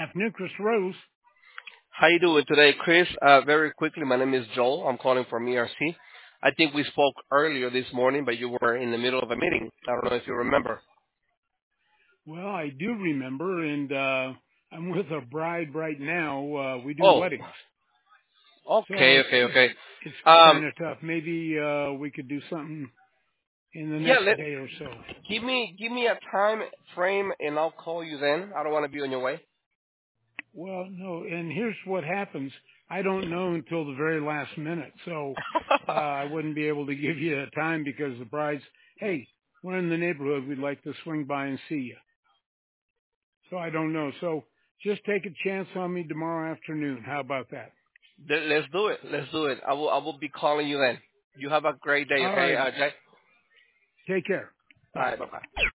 afternoon, Chris Rose. How you doing today, Chris? Very quickly, my name is Joel. I'm calling from ERC. I think we spoke earlier this morning, but you were in the middle of a meeting. I don't know if you remember. Well, I do remember, and I'm with a bride right now. We do Oh, weddings, so okay, okay, okay. it's Um, kind of tough. Maybe we could do something in the yeah, next day or so. give me a time frame, and I'll call you then. I don't want to be on your way. Well, no, and here's what happens. I don't know until the very last minute, so I wouldn't be able to give you a time because the bride's, hey, we're in the neighborhood. We'd like to swing by and see you. So I don't know. So just take a chance on me tomorrow afternoon. How about that? Let's do it. Let's do it. I will be calling you then. You have a great day, All okay, right. Jay? Take care. All Bye. right, bye bye.